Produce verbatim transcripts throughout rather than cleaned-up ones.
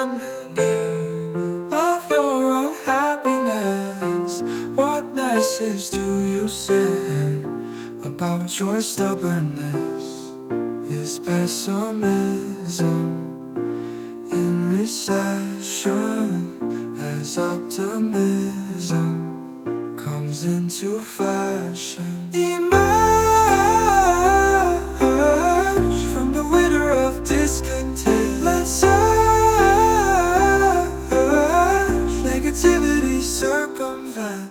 harmony of your own happiness. What message do you send about your stubbornness? Is pessimism in recession as optimism comes into fashion? Emerge from the winter of discontent. Let's search negativity circumvent.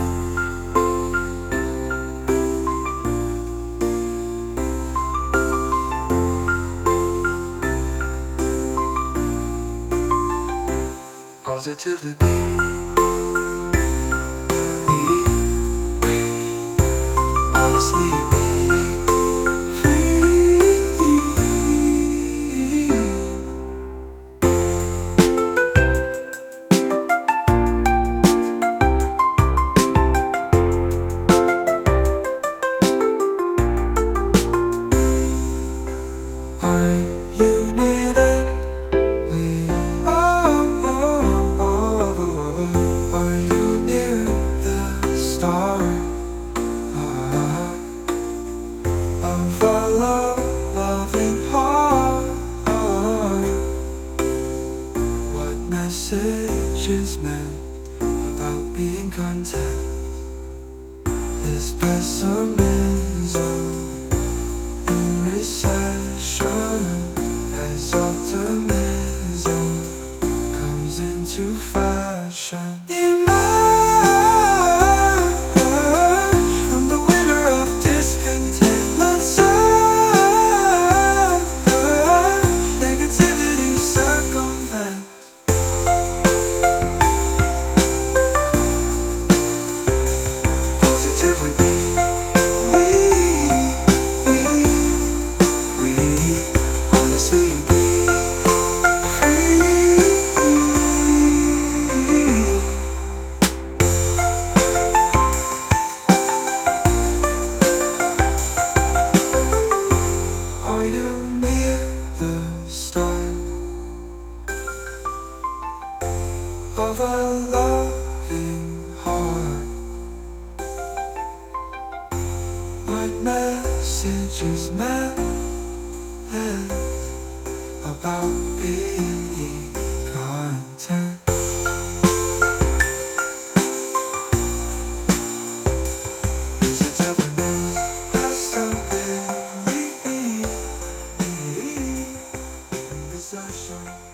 Positivity. Honestly, are you needed? Are you near the start of a love-loving heart? What message is meant about being content? Is pessimism in recession as optimism comes into fashion? Emerge from the winter of discontent. Let's search negativity circumvent. Positively be. We, we, we honestly be free. Are you near the start of a loving heart? What message is meant about being content? Is it something that's something we need? Is that